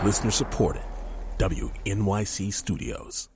Listener supported. WNYC Studios.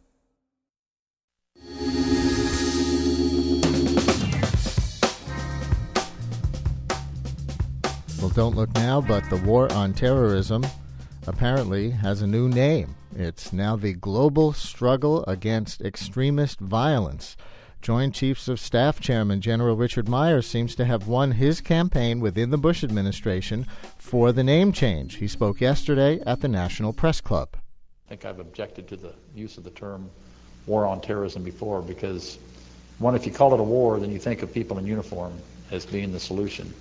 Well, don't look now, but the war on terrorism apparently has a new name. It's now the Global Struggle Against Extremist Violence. Joint Chiefs of Staff Chairman General Richard Myers seems to have won his campaign within the Bush administration for the name change. He spoke yesterday at the National Press Club. I think I've objected to the use of the term war on terrorism before because, one, if you call it a war, then you think of people in uniform as being the solution.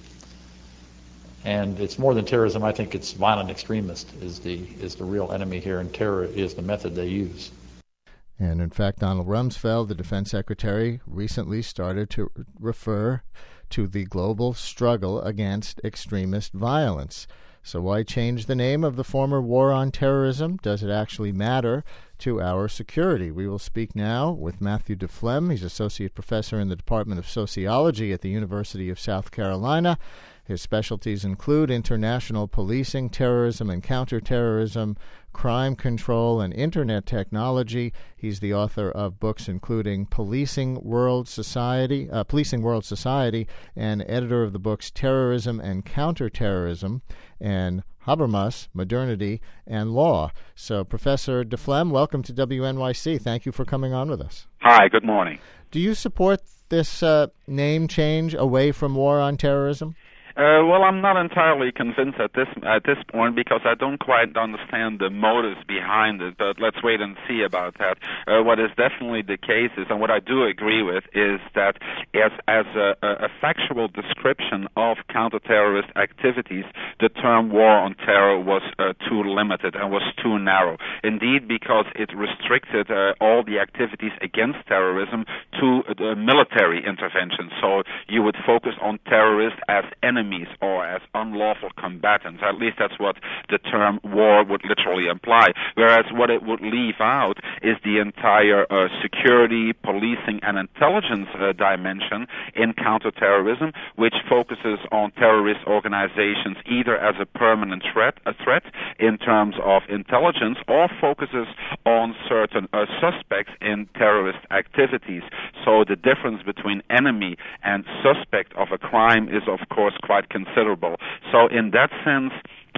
And it's more than terrorism. I think it's violent extremist is the real enemy here, and terror is the method they use. And in fact, Donald Rumsfeld, the defense secretary, recently started to refer to the global struggle against extremist violence. So why change the name of the former war on terrorism? Does it actually matter to our security? We will speak now with Matthew DeFlem. He's associate professor in the Department of Sociology at the University of South Carolina. His specialties include international policing, terrorism and counterterrorism, crime control, and internet technology. He's the author of books including Policing World Society, and editor of the books Terrorism and Counterterrorism, and Habermas, Modernity and Law. So, Professor DeFlem, welcome to WNYC. Thank you for coming on with us. Hi, good morning. Do you support this name change away from war on terrorism? Well, I'm not entirely convinced at this point because I don't quite understand the motives behind it, but let's wait and see about that. What is definitely the case is, and what I do agree with, is that as a factual description of counterterrorist activities, the term war on terror was too limited and was too narrow. Indeed, because it restricted all the activities against terrorism to military intervention. So you would focus on terrorists as enemies or as unlawful combatants. At least that's what the term war would literally imply. Whereas what it would leave out is the entire security, policing, and intelligence dimension in counterterrorism, which focuses on terrorist organizations either as a permanent threat in terms of intelligence, or focuses on certain suspects in terrorist activities. So the difference between enemy and suspect of a crime is, of course, quite considerable. So in that sense,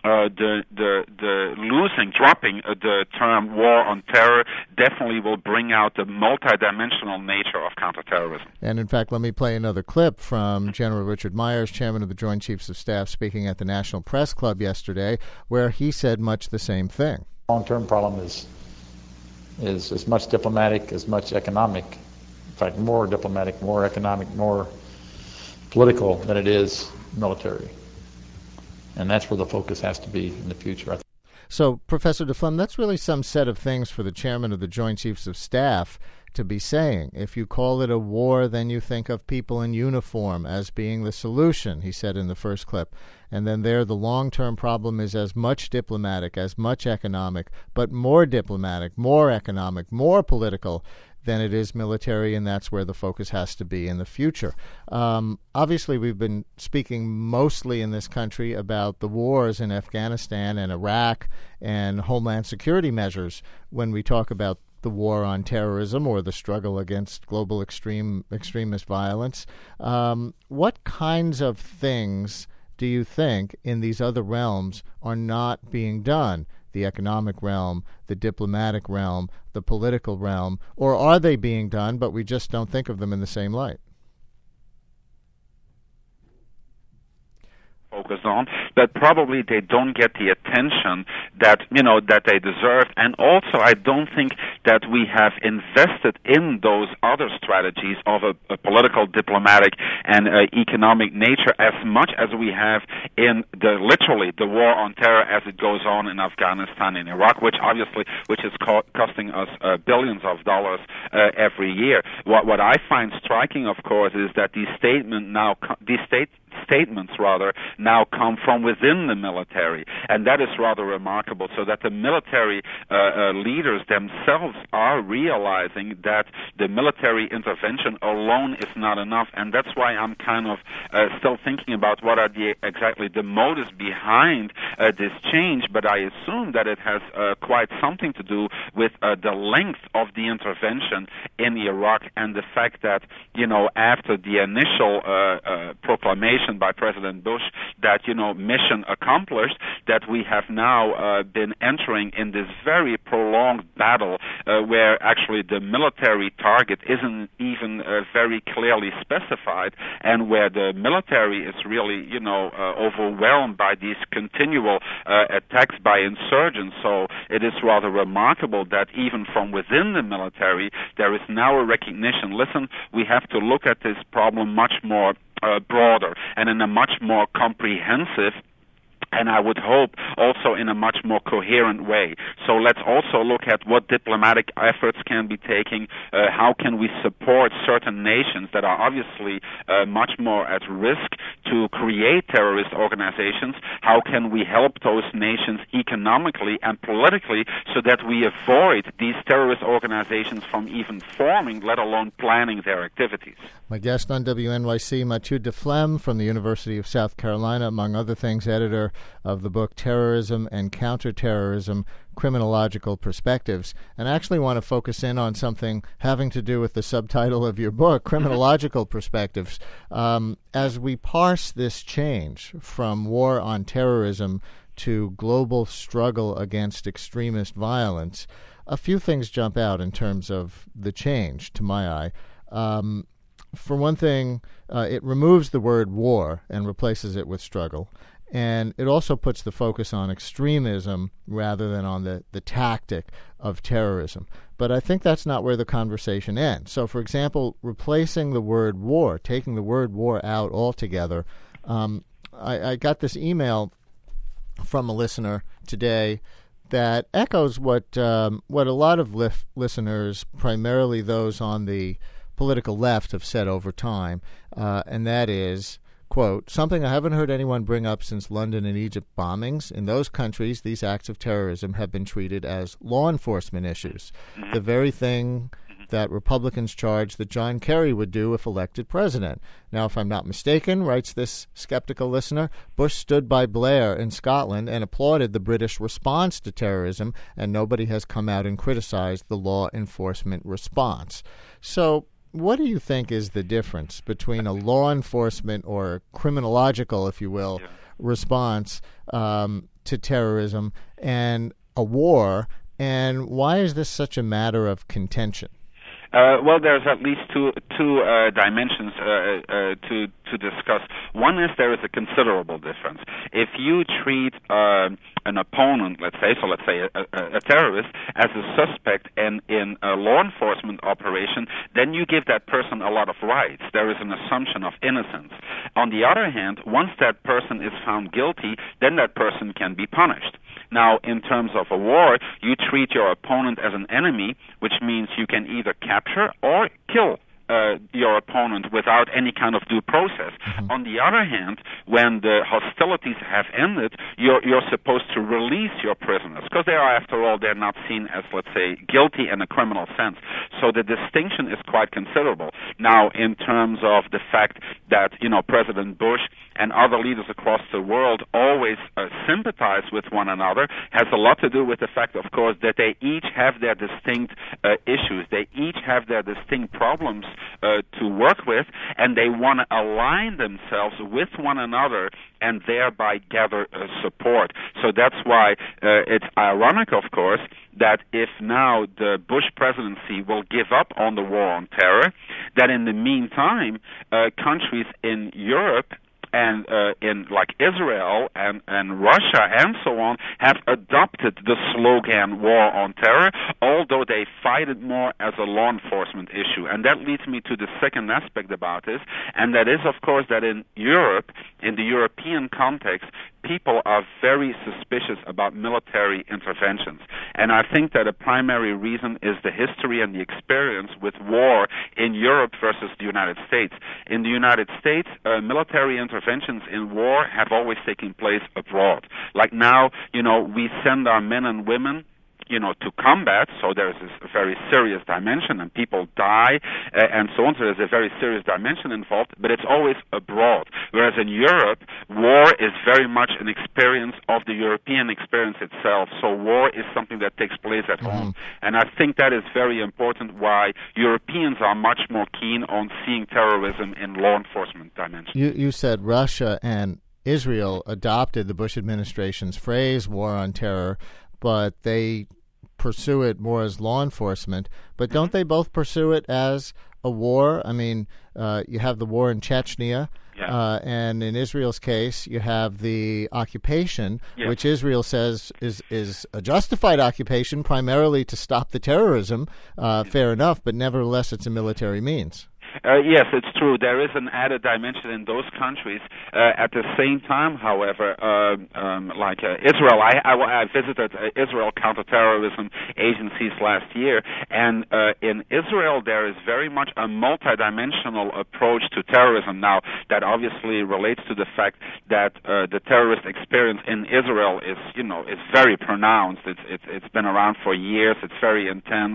dropping the term war on terror definitely will bring out the multidimensional nature of counterterrorism. And in fact, let me play another clip from General Richard Myers, chairman of the Joint Chiefs of Staff, speaking at the National Press Club yesterday, where he said much the same thing. Long-term problem is as much diplomatic, as much economic. In fact, more diplomatic, more economic, more political than it is military. And that's where the focus has to be in the future. So, Professor DeFlem, that's really some set of things for the chairman of the Joint Chiefs of Staff to be saying. If you call it a war, then you think of people in uniform as being the solution, he said in the first clip. And then there, the long-term problem is as much diplomatic, as much economic, but more diplomatic, more economic, more political than it is military, and that's where the focus has to be in the future. Obviously, we've been speaking mostly in this country about the wars in Afghanistan and Iraq and homeland security measures when we talk about the war on terrorism or the struggle against global extremist violence. What kinds of things do you think in these other realms are not being done? The economic realm, the diplomatic realm, the political realm, or are they being done, but we just don't think of them in the same light? Focus on, but probably they don't get the attention that they deserve. And also, I don't think that we have invested in those other strategies of a political, diplomatic, and economic nature as much as we have in literally the war on terror as it goes on in Afghanistan and Iraq, which is costing us billions of dollars every year. What I find striking, of course, is that these statements rather now come from within the military, and that is rather remarkable. So that the military leaders themselves are realizing that the military intervention alone is not enough, and that's why I'm kind of still thinking about what are exactly the motives behind this change. But I assume that it has quite something to do with the length of the intervention in Iraq and the fact that, after the initial proclamation by President Bush that, mission accomplished, that we have now been entering in this very prolonged battle where actually the military target isn't even very clearly specified, and where the military is really, overwhelmed by these continual attacks by insurgents. So it is rather remarkable that even from within the military, there is now a recognition, listen, we have to look at this problem much more broader and in a much more comprehensive, and I would hope also in a much more coherent way. So let's also look at what diplomatic efforts can be taken, how can we support certain nations that are obviously much more at risk to create terrorist organizations, how can we help those nations economically and politically so that we avoid these terrorist organizations from even forming, let alone planning their activities. My guest on WNYC, Mathieu Deflemme from the University of South Carolina, among other things, editor of the book Terrorism and Counterterrorism, Criminological Perspectives. And I actually want to focus in on something having to do with the subtitle of your book, Criminological Perspectives. As we parse this change from war on terrorism to global struggle against extremist violence, a few things jump out in terms of the change, to my eye. For one thing, it removes the word war and replaces it with struggle. And it also puts the focus on extremism rather than on the tactic of terrorism. But I think that's not where the conversation ends. So, for example, replacing the word war, taking the word war out altogether, I got this email from a listener today that echoes what a lot of listeners, primarily those on the political left, have said over time, and that is, quote, something I haven't heard anyone bring up since London and Egypt bombings. In those countries, these acts of terrorism have been treated as law enforcement issues, the very thing that Republicans charged that John Kerry would do if elected president. Now, if I'm not mistaken, writes this skeptical listener, Bush stood by Blair in Scotland and applauded the British response to terrorism, and nobody has come out and criticized the law enforcement response. So what do you think is the difference between a law enforcement or criminological, if you will, response to terrorism and a war, and why is this such a matter of contention? Well, there's at least two dimensions to discuss. One is there is a considerable difference. If you treat an opponent, let's say a terrorist, as a suspect in a law enforcement operation, then you give that person a lot of rights. There is an assumption of innocence. On the other hand, once that person is found guilty, then that person can be punished. Now, in terms of a war, you treat your opponent as an enemy, which means you can either capture or kill your opponent without any kind of due process. Mm-hmm. On the other hand, when the hostilities have ended, you're supposed to release your prisoners, because they are, after all, they're not seen as, let's say, guilty in a criminal sense. So the distinction is quite considerable. Now, in terms of the fact that, President Bush and other leaders across the world always sympathize with one another, has a lot to do with the fact, of course, that they each have their distinct issues. They each have their distinct problems to work with, and they want to align themselves with one another and thereby gather support. So that's why it's ironic, of course, that if now the Bush presidency will give up on the war on terror, that in the meantime, countries in Europe and in like Israel and Russia and so on have adopted the slogan war on terror, although they fight it more as a law enforcement issue. And that leads me to the second aspect about this, and that is, of course, that in Europe, in the European context, people are very suspicious about military interventions. And I think that a primary reason is the history and the experience with war in Europe versus the United States. In the United States, military interventions in war have always taken place abroad. Like now, we send our men and women to combat, so there's this very serious dimension, and people die, and so on, so there's a very serious dimension involved, but it's always abroad. Whereas in Europe, war is very much an experience of the European experience itself, so war is something that takes place at home. And I think that is very important why Europeans are much more keen on seeing terrorism in law enforcement dimension. You said Russia and Israel adopted the Bush administration's phrase, war on terror, but they pursue it more as law enforcement. But don't they both pursue it as a war? I mean, you have the war in Chechnya, and in Israel's case, you have the occupation, which Israel says is a justified occupation, primarily to stop the terrorism. Fair enough, but nevertheless, it's a military means. Yes, it's true. There is an added dimension in those countries. At the same time, however, like Israel, I visited Israel counterterrorism agencies last year, and in Israel there is very much a multidimensional approach to terrorism. Now, that obviously relates to the fact that the terrorist experience in Israel is very pronounced. It's been around for years. It's very intense.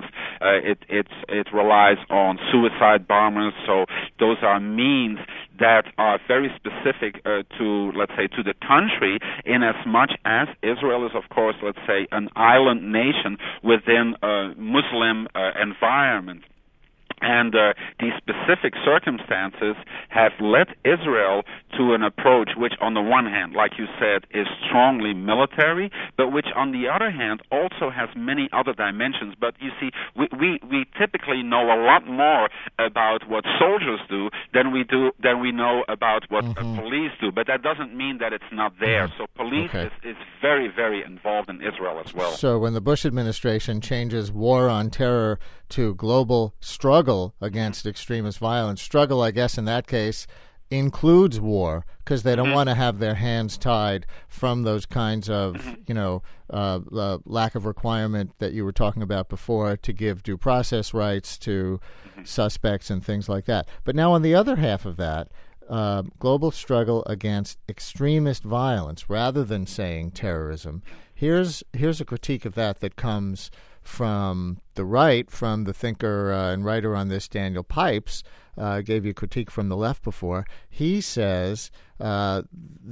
It relies on suicide bombers. So those are means that are very specific to, let's say, to the country, in as much as Israel is, of course, let's say, an island nation within a Muslim environment. And these specific circumstances have led Israel to an approach which, on the one hand, like you said, is strongly military, but which, on the other hand, also has many other dimensions. But you see, we typically know a lot more about what soldiers do than we know about what police do. But that doesn't mean that it's not there. So police is very, very involved in Israel as well. So when the Bush administration changes war on terror to global struggle against extremist violence, struggle, I guess, in that case, includes war, because they don't want to have their hands tied from those kinds of, lack of requirement that you were talking about before to give due process rights to suspects and things like that. But now on the other half of that, global struggle against extremist violence rather than saying terrorism. Here's a critique of that comes from the right, from the thinker and writer on this, Daniel Pipes. Gave you a critique from the left before. He says the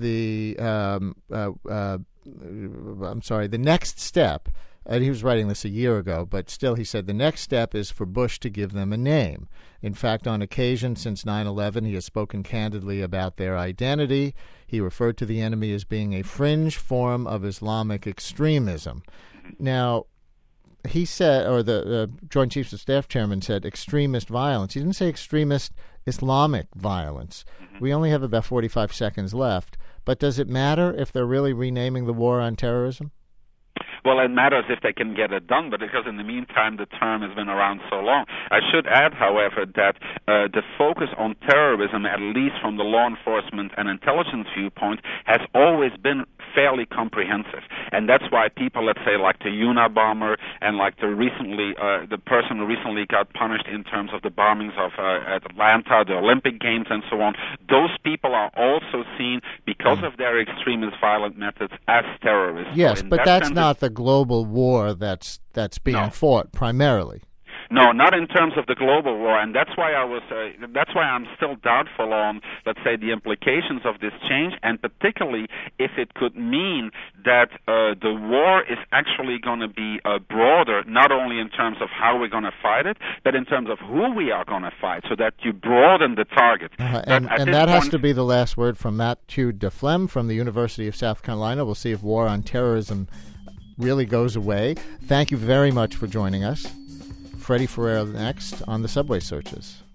next step, and he was writing this a year ago, but still he said the next step is for Bush to give them a name. In fact, on occasion since 9/11, he has spoken candidly about their identity. He referred to the enemy as being a fringe form of Islamic extremism. Now, he said, or the Joint Chiefs of Staff chairman said, extremist violence. He didn't say extremist Islamic violence. We only have about 45 seconds left. But does it matter if they're really renaming the war on terrorism? Well, it matters if they can get it done, but because in the meantime the term has been around so long. I should add, however, that the focus on terrorism, at least from the law enforcement and intelligence viewpoint, has always been fairly comprehensive. And that's why people, let's say, like the Unabomber and like the person who recently got punished in terms of the bombings of Atlanta, the Olympic Games, and so on, those people are also seen, because of their extremist violent methods, as terrorists. Yes, so but that's not the global war that's being fought primarily. No, not in terms of the global war, and that's why I'm still doubtful on, let's say, the implications of this change, and particularly if it could mean that the war is actually going to be broader, not only in terms of how we're going to fight it, but in terms of who we are going to fight, so that you broaden the target. And that has to be the last word from Mathieu Deflem from the University of South Carolina. We'll see if war on terrorism really goes away. Thank you very much for joining us. Freddie Ferrer next on the Subway Searches.